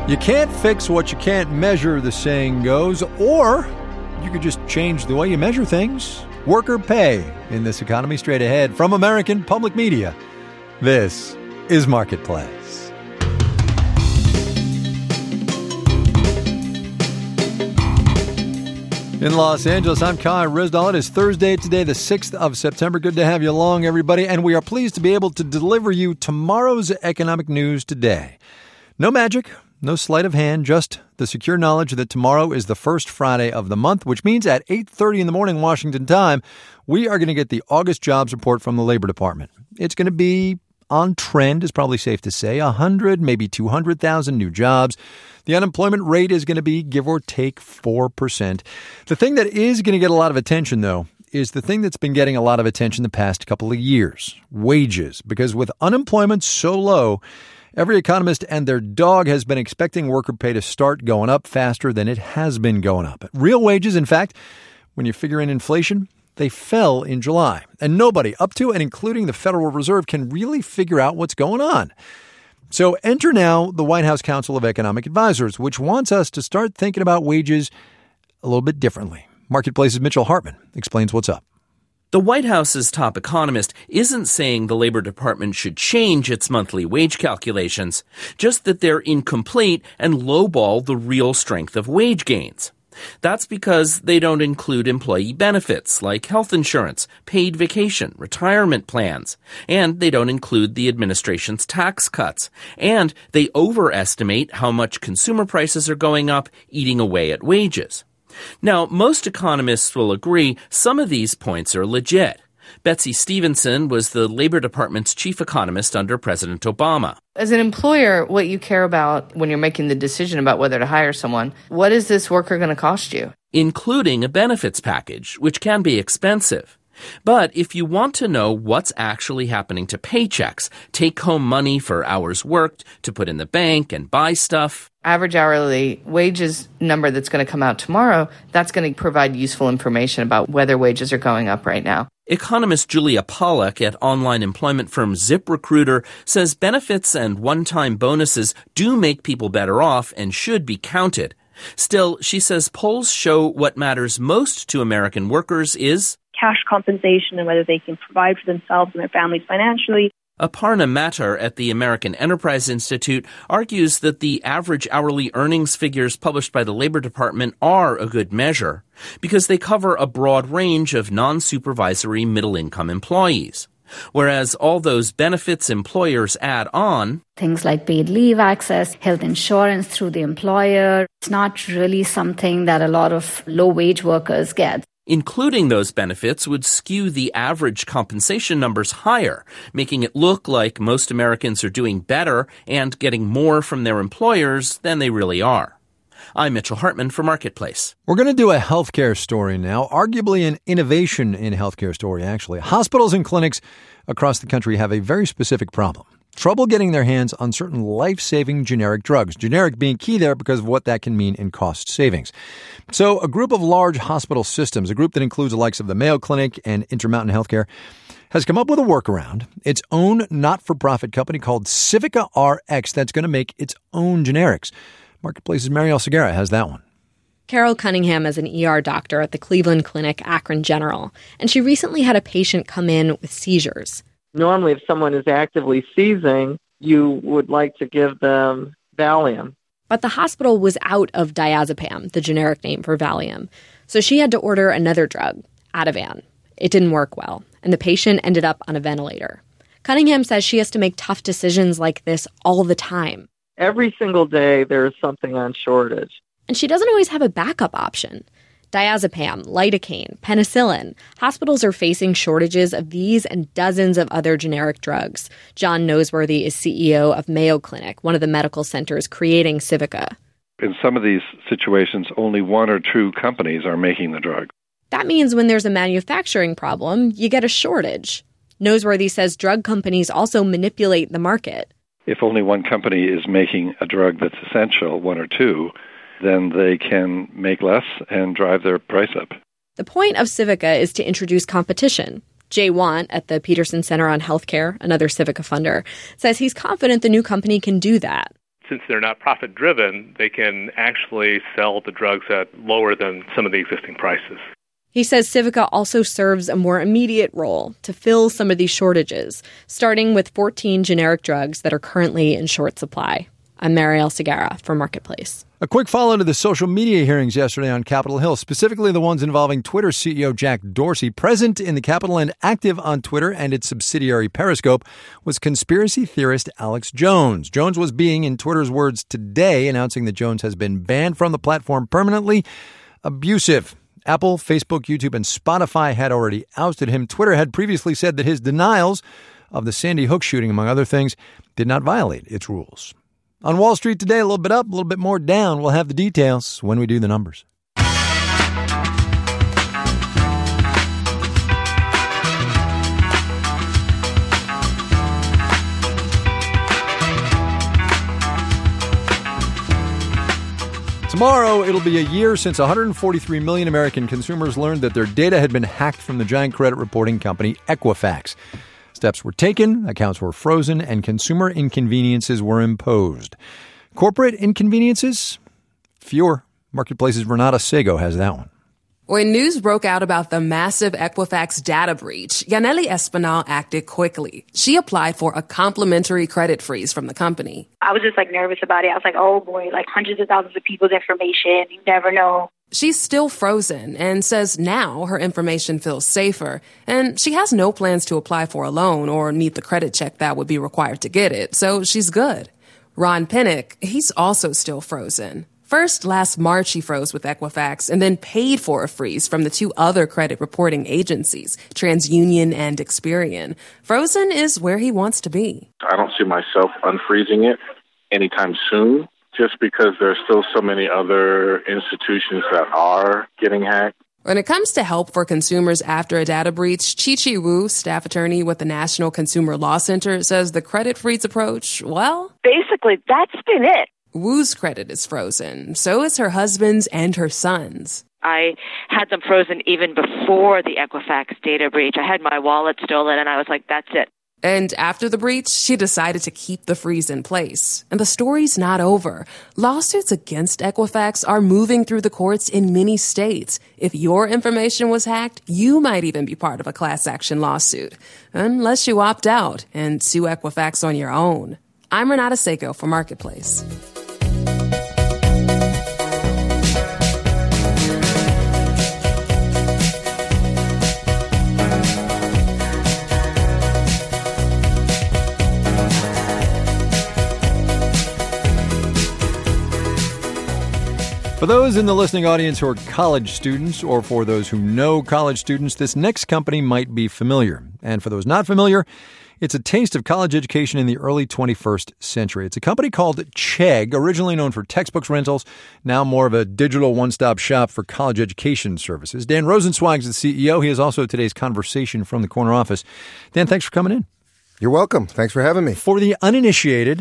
You can't fix what you can't measure, the saying goes, or you could just change the way you measure things. Worker pay in this economy. Straight ahead from American Public Media. This is Marketplace. In Los Angeles, I'm Kai Ryssdal. It is Thursday today, the 6th of September. Good to have you along, everybody. And we are pleased to be able to deliver you tomorrow's economic news today. No magic, no sleight of hand, just the secure knowledge that tomorrow is the first Friday of the month, which means at 8:30 in the morning Washington time, we are going to get the August jobs report from the Labor Department. It's going to be on trend, is probably safe to say, 100, maybe 200,000 new jobs. The unemployment rate is going to be, give or take, 4%. The thing that is going to get a lot of attention, though, is the thing that's been getting a lot of attention the past couple of years, wages. Because with unemployment so low, every economist and their dog has been expecting worker pay to start going up faster than it has been going up. Real wages, in fact, when you figure in inflation, they fell in July. And nobody, up to and including the Federal Reserve, can really figure out what's going on. So enter now the White House Council of Economic Advisors, which wants us to start thinking about wages a little bit differently. Marketplace's Mitchell Hartman explains what's up. The White House's top economist isn't saying the Labor Department should change its monthly wage calculations, just that they're incomplete and lowball the real strength of wage gains. That's because they don't include employee benefits like health insurance, paid vacation, retirement plans, and they don't include the administration's tax cuts, and they overestimate how much consumer prices are going up, eating away at wages. Now, most economists will agree some of these points are legit. Betsy Stevenson was the Labor Department's chief economist under President Obama. As an employer, what you care about when you're making the decision about whether to hire someone, what is this worker going to cost you? Including a benefits package, which can be expensive. But if you want to know what's actually happening to paychecks, take-home money for hours worked to put in the bank and buy stuff. Average hourly wages number that's going to come out tomorrow, that's going to provide useful information about whether wages are going up right now. Economist Julia Pollack at online employment firm ZipRecruiter says benefits and one-time bonuses do make people better off and should be counted. Still, she says polls show what matters most to American workers is cash compensation and whether they can provide for themselves and their families financially. Aparna Matar at the American Enterprise Institute argues that the average hourly earnings figures published by the Labor Department are a good measure because they cover a broad range of non-supervisory middle-income employees. Whereas all those benefits employers add on, things like paid leave access, health insurance through the employer, it's not really something that a lot of low-wage workers get. Including those benefits would skew the average compensation numbers higher, making it look like most Americans are doing better and getting more from their employers than they really are. I'm Mitchell Hartman for Marketplace. We're going to do a healthcare story now, arguably an innovation in healthcare story, actually. Hospitals and clinics across the country have a very specific problem. Trouble getting their hands on certain life-saving generic drugs. Generic being key there because of what that can mean in cost savings. So a group of large hospital systems, a group that includes the likes of the Mayo Clinic and Intermountain Healthcare, has come up with a workaround. Its own not-for-profit company called Civica RX that's going to make its own generics. Marketplace's Marielle Segura has that one. Carol Cunningham is an ER doctor at the Cleveland Clinic, Akron General, and she recently had a patient come in with seizures. Normally, if someone is actively seizing, you would like to give them Valium. But the hospital was out of diazepam, the generic name for Valium. So she had to order another drug, Ativan. It didn't work well, and the patient ended up on a ventilator. Cunningham says she has to make tough decisions like this all the time. Every single day, there is something on shortage. And she doesn't always have a backup option. Diazepam, lidocaine, penicillin. Hospitals are facing shortages of these and dozens of other generic drugs. John Noseworthy is CEO of Mayo Clinic, one of the medical centers creating Civica. In some of these situations, only one or two companies are making the drug. That means when there's a manufacturing problem, you get a shortage. Noseworthy says drug companies also manipulate the market. If only one company is making a drug that's essential, one or two, then they can make less and drive their price up. The point of Civica is to introduce competition. Jay Want at the Peterson Center on Healthcare, another Civica funder, says he's confident the new company can do that. since they're not profit-driven, they can actually sell the drugs at lower than some of the existing prices. He says Civica also serves a more immediate role to fill some of these shortages, starting with 14 generic drugs that are currently in short supply. I'm Marielle Segarra for Marketplace. A quick follow to the social media hearings yesterday on Capitol Hill, specifically the ones involving Twitter CEO Jack Dorsey. Present in the Capitol and active on Twitter and its subsidiary Periscope was conspiracy theorist Alex Jones. Jones was being, in Twitter's words today, announcing that Jones has been banned from the platform permanently, abusive. Apple, Facebook, YouTube, and Spotify had already ousted him. Twitter had previously said that his denials of the Sandy Hook shooting, among other things, did not violate its rules. On Wall Street today, a little bit up, a little bit more down. We'll have the details when we do the numbers. Tomorrow, it'll be a year since 143 million American consumers learned that their data had been hacked from the giant credit reporting company Equifax. Steps were taken, accounts were frozen, and consumer inconveniences were imposed. Corporate inconveniences? Fewer. Marketplace's Renata Sego has that one. When news broke out about the massive Equifax data breach, Yaneli Espinal acted quickly. She applied for a complimentary credit freeze from the company. I was just nervous about it. I was like, oh boy, hundreds of thousands of people's information. You never know. She's still frozen and says now her information feels safer. And she has no plans to apply for a loan or need the credit check that would be required to get it. So she's good. Ron Pinnock, he's also still frozen. First, last March, he froze with Equifax and then paid for a freeze from the two other credit reporting agencies, TransUnion and Experian. Frozen is where he wants to be. I don't see myself unfreezing it anytime soon, just because there are still so many other institutions that are getting hacked. When it comes to help for consumers after a data breach, Chi-Chi Wu, staff attorney with the National Consumer Law Center, says the credit freeze approach, well, basically, that's been it. Wu's credit is frozen. So is her husband's and her son's. I had them frozen even before the Equifax data breach. I had my wallet stolen, and I was like, that's it. And after the breach, she decided to keep the freeze in place. And the story's not over. Lawsuits against Equifax are moving through the courts in many states. If your information was hacked, you might even be part of a class action lawsuit. Unless you opt out and sue Equifax on your own. I'm Renata Sego for Marketplace. For those in the listening audience who are college students, or for those who know college students, this next company might be familiar. And for those not familiar, it's a taste of college education in the early 21st century. It's a company called Chegg, originally known for textbooks rentals, now more of a digital one-stop shop for college education services. Dan Rosenzweig is the CEO. He is also today's conversation from the corner office. Dan, thanks for coming in. You're welcome. Thanks for having me. For the uninitiated,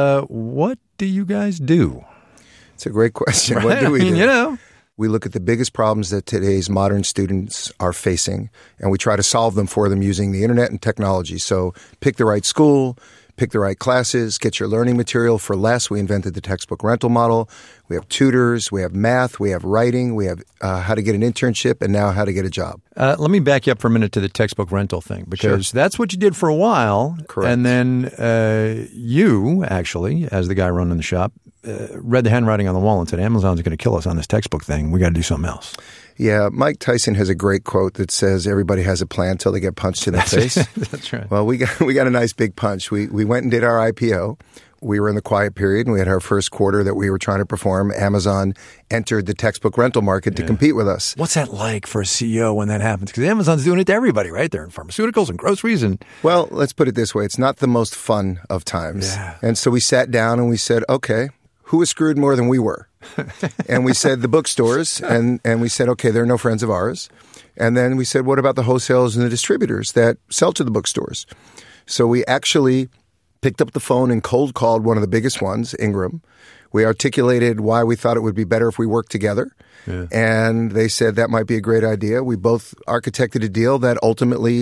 what do you guys do? It's a great question. Right? What do we do? You know. We look at the biggest problems that today's modern students are facing, and we try to solve them for them using the internet and technology. So pick the right school, pick the right classes, get your learning material for less. We invented the textbook rental model. We have tutors, we have math, we have writing, we have how to get an internship, and now how to get a job. Let me back you up for a minute to the textbook rental thing, because that's what you did for a while. Correct. And then you, actually, as the guy running the shop, read the handwriting on the wall and said, Amazon's going to kill us on this textbook thing. We got to do something else. Yeah, Mike Tyson has a great quote that says everybody has a plan till they get punched in the face. That's right. Well, we got a nice big punch. We went and did our IPO. We were in the quiet period, and we had our first quarter that we were trying to perform. Amazon entered the textbook rental market to compete with us. What's that like for a CEO when that happens? Because Amazon's doing it to everybody, right? They're in pharmaceuticals and groceries. Well, let's put it this way. It's not the most fun of times. Yeah. And so we sat down and we said, okay, who was screwed more than we were? And we said the bookstores, and we said, okay, they're no friends of ours. And then we said, what about the wholesalers and the distributors that sell to the bookstores? So we actually picked up the phone and cold called one of the biggest ones, Ingram. We articulated why we thought it would be better if we worked together. Yeah. And they said that might be a great idea. We both architected a deal that ultimately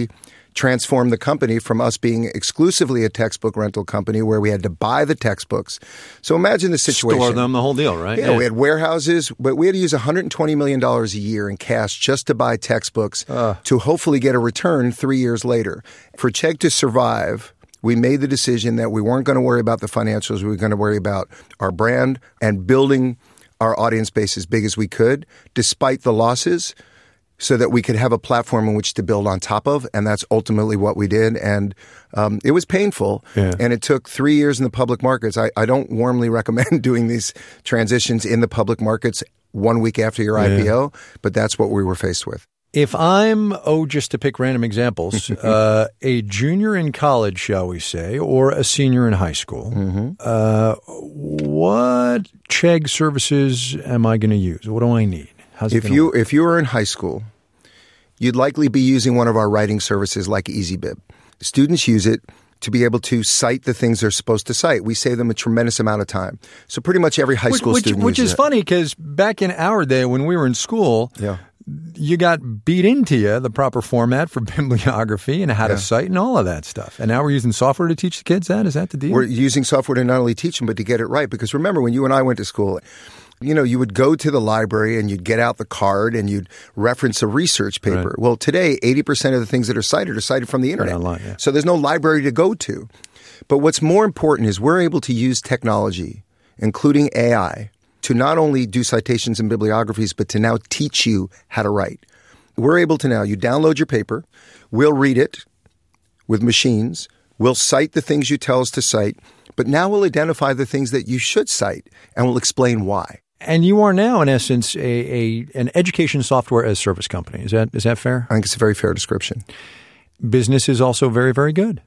transformed the company from us being exclusively a textbook rental company where we had to buy the textbooks. So imagine the situation. Store them, the whole deal, right? Yeah, we had warehouses, but we had to use $120 million a year in cash just to buy textbooks to hopefully get a return 3 years later. For Chegg to survive, we made the decision that we weren't going to worry about the financials. We were going to worry about our brand and building our audience base as big as we could, despite the losses, so that we could have a platform in which to build on top of. And that's ultimately what we did. And it was painful. Yeah. And it took 3 years in the public markets. I don't warmly recommend doing these transitions in the public markets 1 week after your IPO, but that's what we were faced with. If I'm, just to pick random examples, a junior in college, shall we say, or a senior in high school, what Chegg services am I going to use? What do I need? If you were in high school, you'd likely be using one of our writing services like EasyBib. Students use it to be able to cite the things they're supposed to cite. We save them a tremendous amount of time. So pretty much every high school student which uses is funny because back in our day when we were in school, you got beat into you the proper format for bibliography and how to cite and all of that stuff. And now we're using software to teach the kids that? Is that the deal? We're using software to not only teach them, but to get it right. Because remember, when you and I went to school, you would go to the library and you'd get out the card and you'd reference a research paper. Right. Well, today, 80% of the things that are cited from the internet. Online, So there's no library to go to. But what's more important is we're able to use technology, including AI, to not only do citations and bibliographies, but to now teach you how to write. We're able to now, you download your paper, we'll read it with machines, we'll cite the things you tell us to cite, but now we'll identify the things that you should cite and we'll explain why. And you are now, in essence, an education software as service company. Is that fair? I think it's a very fair description. Business is also very, very good.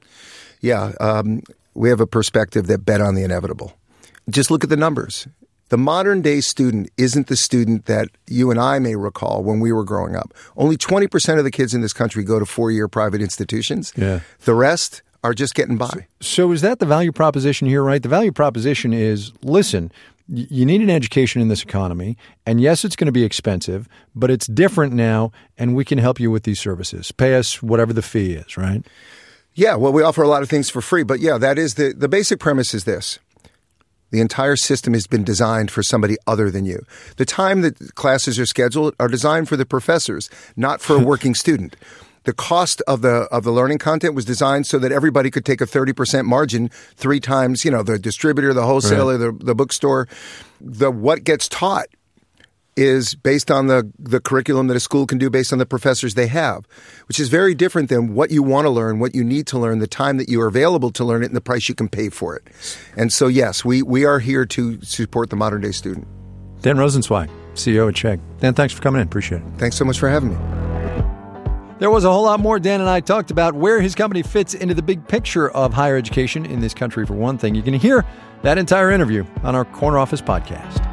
Yeah. We have a perspective that bet on the inevitable. Just look at the numbers. The modern day student isn't the student that you and I may recall when we were growing up. Only 20% of the kids in this country go to 4-year private institutions. Yeah. The rest are just getting by. So is that the value proposition here, right? The value proposition is, listen, you need an education in this economy, and yes, it's going to be expensive, but it's different now, and we can help you with these services. Pay us whatever the fee is, right? Yeah, well, we offer a lot of things for free, but yeah, that is the basic premise is this. The entire system has been designed for somebody other than you. The time that classes are scheduled are designed for the professors, not for a working student. The cost of the learning content was designed so that everybody could take a 30% margin 3 times, the distributor, the wholesaler, the bookstore. What gets taught is based on the curriculum that a school can do based on the professors they have, which is very different than what you want to learn, what you need to learn, the time that you are available to learn it, and the price you can pay for it. And so, yes, we are here to support the modern-day student. Dan Rosenzweig, CEO at Chegg. Dan, thanks for coming in. Appreciate it. Thanks so much for having me. There was a whole lot more Dan and I talked about where his company fits into the big picture of higher education in this country, for one thing. You can hear that entire interview on our Corner Office podcast.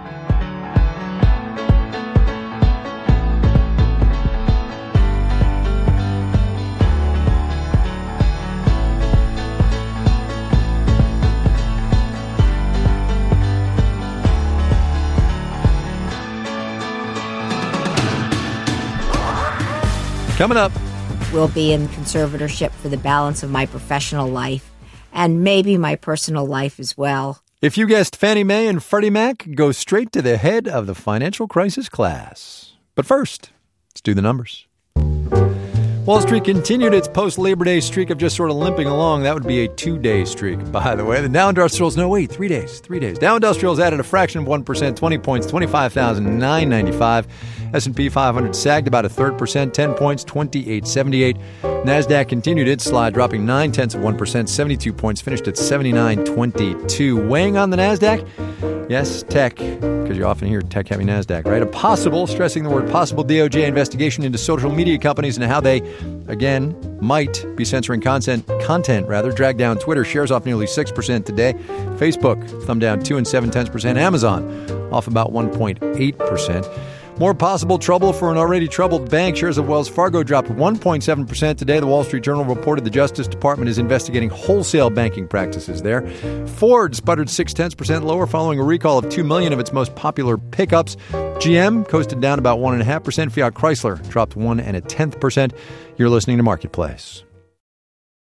Coming up, we'll be in conservatorship for the balance of my professional life and maybe my personal life as well. If you guessed Fannie Mae and Freddie Mac, go straight to the head of the financial crisis class. But first, let's do the numbers. Wall Street continued its post-Labor Day streak of just sort of limping along. That would be a 2-day streak, by the way. The Dow Industrials, 3 days. Dow Industrials added a fraction of 1%, 20 points, 25,995. S&P 500 sagged about a 1/3%, 10 points, 2878. NASDAQ continued its slide, dropping 0.9%, 72 points, finished at 7922. Weighing on the NASDAQ? Yes, tech, because you often hear tech-heavy NASDAQ, right? A possible, stressing the word possible, DOJ investigation into social media companies and how they, again, might be censoring content, dragged down Twitter. Shares off nearly 6% today. Facebook, thumb down 2 7/10%. Amazon, off about 1.8%. More possible trouble for an already troubled bank. Shares of Wells Fargo dropped 1.7% today. The Wall Street Journal reported the Justice Department is investigating wholesale banking practices there. Ford sputtered 0.6% lower following a recall of 2 million of its most popular pickups. GM coasted down about 1.5%. Fiat Chrysler dropped 1.1%. You're listening to Marketplace.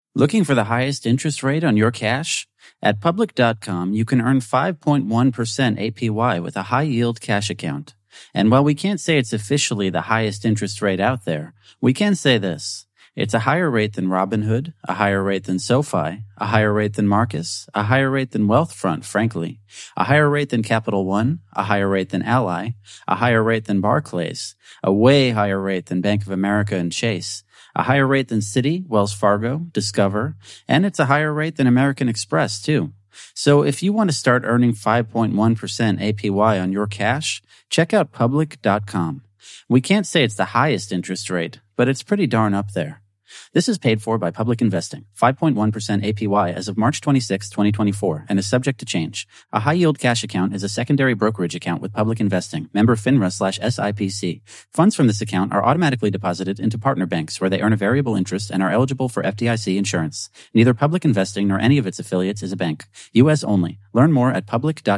Looking for the highest interest rate on your cash? At Public.com, you can earn 5.1% APY with a high-yield cash account. And while we can't say it's officially the highest interest rate out there, we can say this. It's a higher rate than Robinhood, a higher rate than SoFi, a higher rate than Marcus, a higher rate than Wealthfront, frankly, a higher rate than Capital One, a higher rate than Ally, a higher rate than Barclays, a way higher rate than Bank of America and Chase, a higher rate than Citi, Wells Fargo, Discover, and it's a higher rate than American Express, too. So if you want to start earning 5.1% APY on your cash, check out Public.com. We can't say it's the highest interest rate, but it's pretty darn up there. This is paid for by Public Investing, 5.1% APY as of March 26, 2024, and is subject to change. A high-yield cash account is a secondary brokerage account with Public Investing, member FINRA/SIPC. Funds from this account are automatically deposited into partner banks where they earn a variable interest and are eligible for FDIC insurance. Neither Public Investing nor any of its affiliates is a bank. U.S. only. Learn more at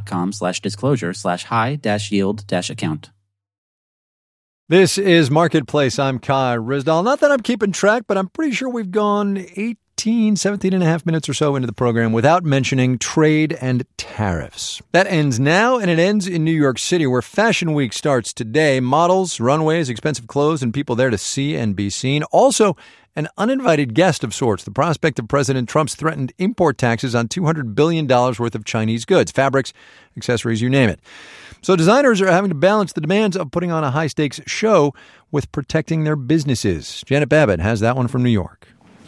public.com/disclosure/high-yield-account. This is Marketplace. I'm Kai Ryssdal. Not that I'm keeping track, but I'm pretty sure we've gone 17 and a half minutes or so into the program without mentioning trade and tariffs. That ends now, and it ends in New York City, where Fashion Week starts today. Models, runways, expensive clothes, and people there to see and be seen. Also, an uninvited guest of sorts, the prospect of President Trump's threatened import taxes on $200 billion worth of Chinese goods, fabrics, accessories, you name it. So designers are having to balance the demands of putting on a high-stakes show with protecting their businesses. Janet Babbitt has that one from New York.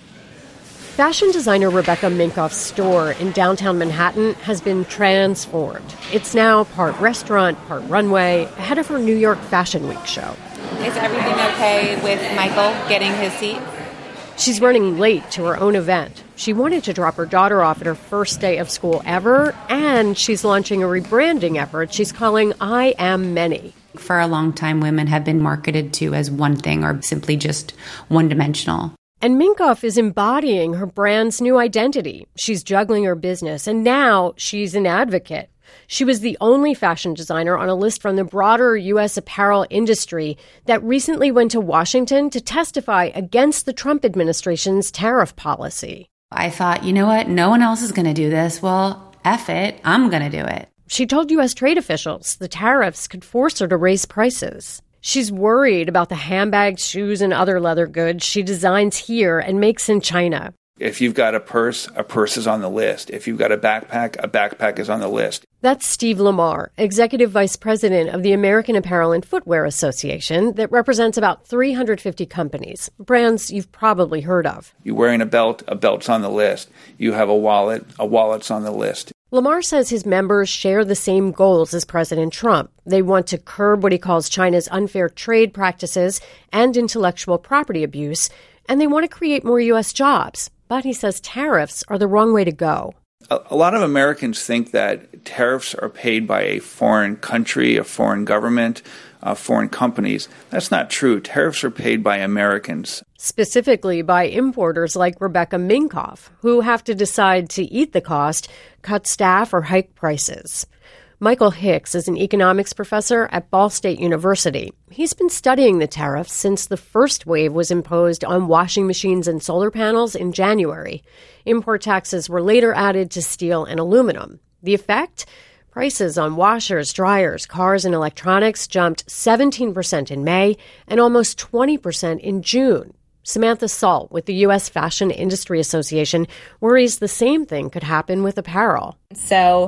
Fashion designer Rebecca Minkoff's store in downtown Manhattan has been transformed. It's now part restaurant, part runway, ahead of her New York Fashion Week show. Is everything okay with Michael getting his seat? She's running late to her own event. She wanted to drop her daughter off at her first day of school ever, and she's launching a rebranding effort she's calling I Am Many. For a long time, women have been marketed to as one thing or simply just one-dimensional. And Minkoff is embodying her brand's new identity. She's juggling her business, and now she's an advocate. She was the only fashion designer on a list from the broader U.S. apparel industry that recently went to Washington to testify against the Trump administration's tariff policy. I thought, you know what? No one else is going to do this. Well, F it. I'm going to do it. She told U.S. trade officials the tariffs could force her to raise prices. She's worried about the handbags, shoes, and other leather goods she designs here and makes in China. If you've got a purse is on the list. If you've got a backpack is on the list. That's Steve Lamar, Executive Vice President of the American Apparel and Footwear Association that represents about 350 companies, brands you've probably heard of. You're wearing a belt's on the list. You have a wallet's on the list. Lamar says his members share the same goals as President Trump. They want to curb what he calls China's unfair trade practices and intellectual property abuse, and they want to create more U.S. jobs. But he says tariffs are the wrong way to go. A lot of Americans think that tariffs are paid by a foreign country, a foreign government, foreign companies. That's not true. Tariffs are paid by Americans. Specifically by importers like Rebecca Minkoff, who have to decide to eat the cost, cut staff, or hike prices. Michael Hicks is an economics professor at Ball State University. He's been studying the tariffs since the first wave was imposed on washing machines and solar panels in January. Import taxes were later added to steel and aluminum. The effect? Prices on washers, dryers, cars, and electronics jumped 17% in May and almost 20% in June. Samantha Salt with the U.S. Fashion Industry Association worries the same thing could happen with apparel. So,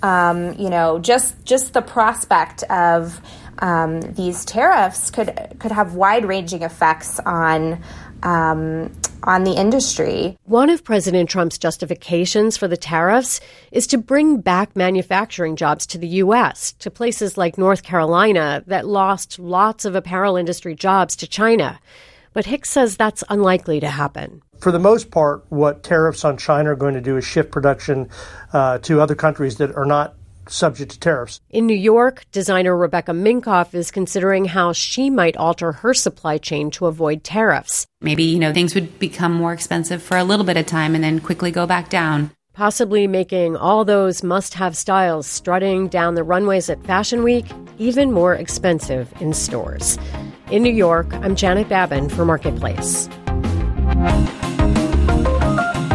just the prospect of these tariffs could have wide-ranging effects on the industry. One of President Trump's justifications for the tariffs is to bring back manufacturing jobs to the U.S., to places like North Carolina that lost lots of apparel industry jobs to China. But Hicks says that's unlikely to happen. For the most part, what tariffs on China are going to do is shift production to other countries that are not subject to tariffs. In New York, designer Rebecca Minkoff is considering how she might alter her supply chain to avoid tariffs. Maybe, things would become more expensive for a little bit of time and then quickly go back down. Possibly making all those must-have styles strutting down the runways at Fashion Week even more expensive in stores. In New York, I'm Janet Babin for Marketplace.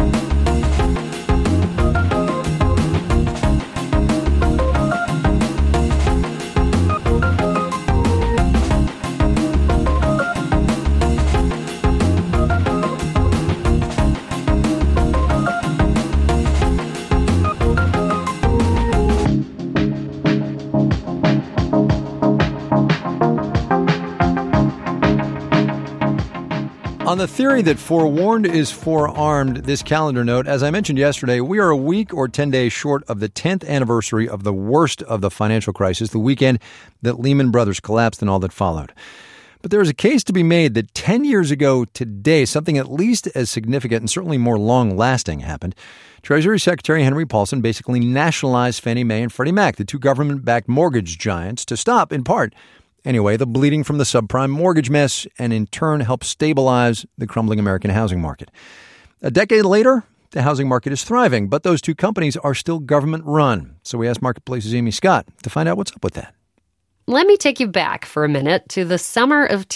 On the theory that forewarned is forearmed, this calendar note, as I mentioned yesterday, we are a week or 10 days short of the 10th anniversary of the worst of the financial crisis, the weekend that Lehman Brothers collapsed and all that followed. But there is a case to be made that 10 years ago today, something at least as significant and certainly more long-lasting happened. Treasury Secretary Henry Paulson basically nationalized Fannie Mae and Freddie Mac, the two government-backed mortgage giants, to stop, in part, anyway, the bleeding from the subprime mortgage mess, and in turn help stabilize the crumbling American housing market. A decade later, the housing market is thriving, but those two companies are still government-run. So we asked Marketplace's Amy Scott to find out what's up with that. Let me take you back for a minute to the summer of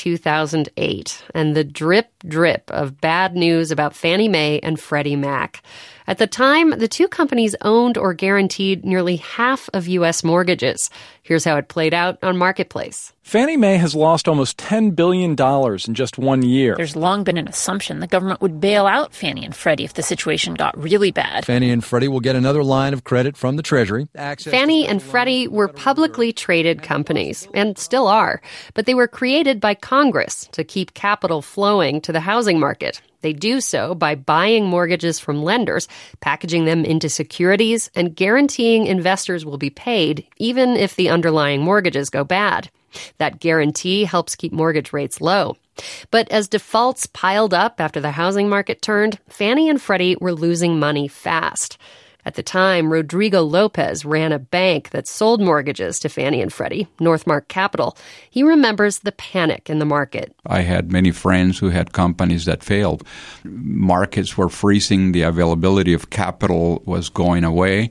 2008 and the drip of bad news about Fannie Mae and Freddie Mac. At the time, the two companies owned or guaranteed nearly half of U.S. mortgages. Here's how it played out on Marketplace. Fannie Mae has lost almost $10 billion in just 1 year. There's long been an assumption the government would bail out Fannie and Freddie if the situation got really bad. Fannie and Freddie will get another line of credit from the Treasury. Fannie and Freddie were publicly traded companies, and still are, but they were created by Congress to keep capital flowing to the housing market. They do so by buying mortgages from lenders, packaging them into securities, and guaranteeing investors will be paid, even if the underlying mortgages go bad. That guarantee helps keep mortgage rates low. But as defaults piled up after the housing market turned, Fannie and Freddie were losing money fast. At the time, Rodrigo Lopez ran a bank that sold mortgages to Fannie and Freddie, Northmark Capital. He remembers the panic in the market. I had many friends who had companies that failed. Markets were freezing, the availability of capital was going away,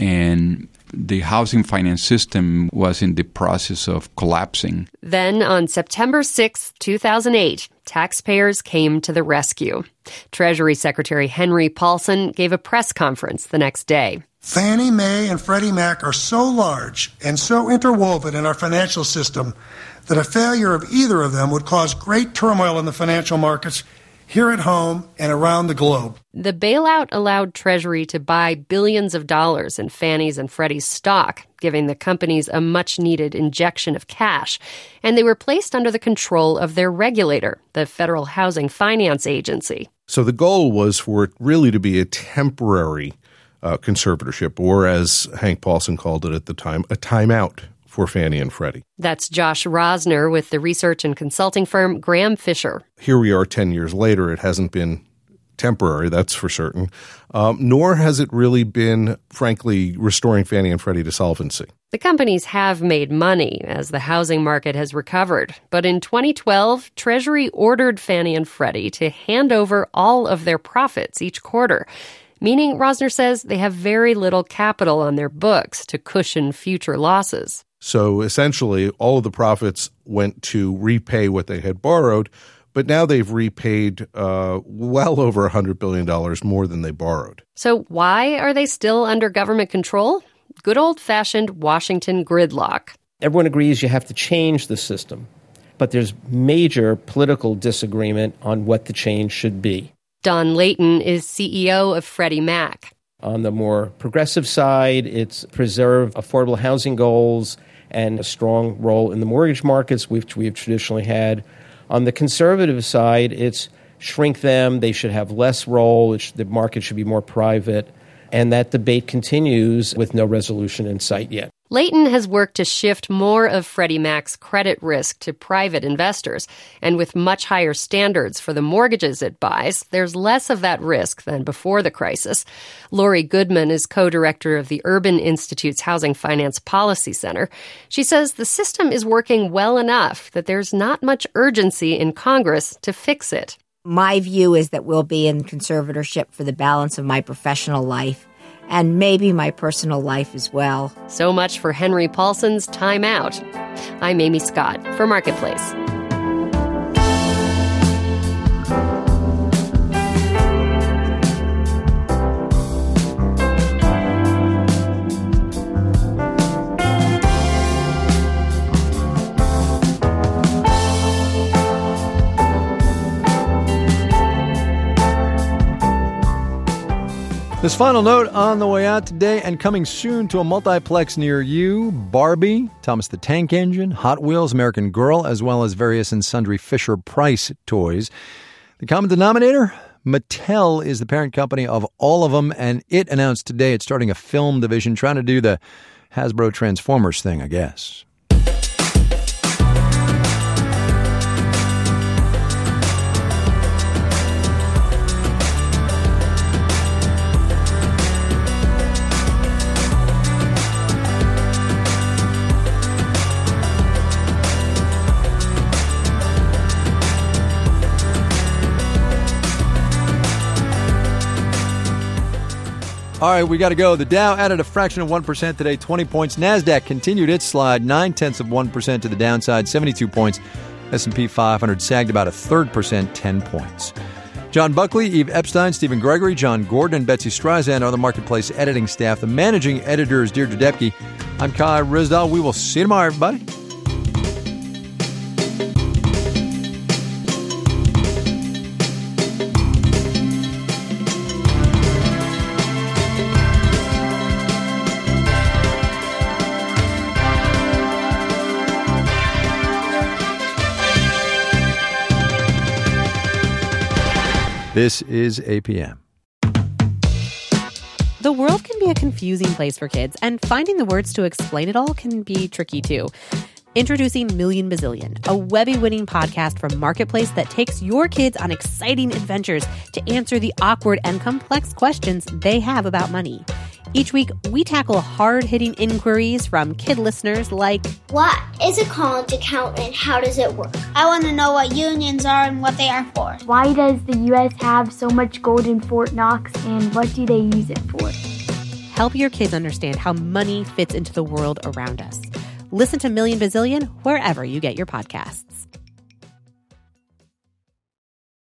and the housing finance system was in the process of collapsing. Then, on September 6, 2008, taxpayers came to the rescue. Treasury Secretary Henry Paulson gave a press conference the next day. Fannie Mae and Freddie Mac are so large and so interwoven in our financial system that a failure of either of them would cause great turmoil in the financial markets here at home and around the globe. The bailout allowed Treasury to buy billions of dollars in Fannie's and Freddie's stock, giving the companies a much-needed injection of cash, and they were placed under the control of their regulator, the Federal Housing Finance Agency. So the goal was for it really to be a temporary conservatorship, or as Hank Paulson called it at the time, a timeout for Fannie and Freddie. That's Josh Rosner with the research and consulting firm Graham Fisher. Here we are 10 years later. It hasn't been temporary, that's for certain, nor has it really been, frankly, restoring Fannie and Freddie to solvency. The companies have made money as the housing market has recovered. But in 2012, Treasury ordered Fannie and Freddie to hand over all of their profits each quarter, meaning, Rosner says, they have very little capital on their books to cushion future losses. So essentially, all of the profits went to repay what they had borrowed, but now they've repaid well over $100 billion more than they borrowed. So why are they still under government control? Good old-fashioned Washington gridlock. Everyone agrees you have to change the system, but there's major political disagreement on what the change should be. Don Layton is CEO of Freddie Mac. On the more progressive side, it's preserve affordable housing goals and a strong role in the mortgage markets, which we've traditionally had. On the conservative side, it's shrink them. They should have less role. The market should be more private. And that debate continues with no resolution in sight yet. Layton has worked to shift more of Freddie Mac's credit risk to private investors. And with much higher standards for the mortgages it buys, there's less of that risk than before the crisis. Lori Goodman is co-director of the Urban Institute's Housing Finance Policy Center. She says the system is working well enough that there's not much urgency in Congress to fix it. My view is that we'll be in conservatorship for the balance of my professional life and maybe my personal life as well. So much for Henry Paulson's Time Out. I'm Amy Scott for Marketplace. This final note on the way out today and coming soon to a multiplex near you, Barbie, Thomas the Tank Engine, Hot Wheels, American Girl, as well as various and sundry Fisher-Price toys. The common denominator? Mattel is the parent company of all of them, and it announced today it's starting a film division, trying to do the Hasbro Transformers thing, I guess. All right, we got to go. The Dow added a fraction of 1% today, 20 points. NASDAQ continued its slide, 0.9% to the downside, 72 points. S&P 500 sagged about 0.33%, 10 points. John Buckley, Eve Epstein, Stephen Gregory, John Gordon, and Betsy Streisand are the Marketplace editing staff. The managing editor is Deirdre Depke. I'm Kai Ryssdal. We will see you tomorrow, everybody. This is APM. The world can be a confusing place for kids, and finding the words to explain it all can be tricky too. Introducing Million Bazillion, a Webby-winning podcast from Marketplace that takes your kids on exciting adventures to answer the awkward and complex questions they have about money. Each week, we tackle hard-hitting inquiries from kid listeners like, what is a college account and how does it work? I want to know what unions are and what they are for. Why does the U.S. have so much gold in Fort Knox and what do they use it for? Help your kids understand how money fits into the world around us. Listen to Million Bazillion wherever you get your podcasts.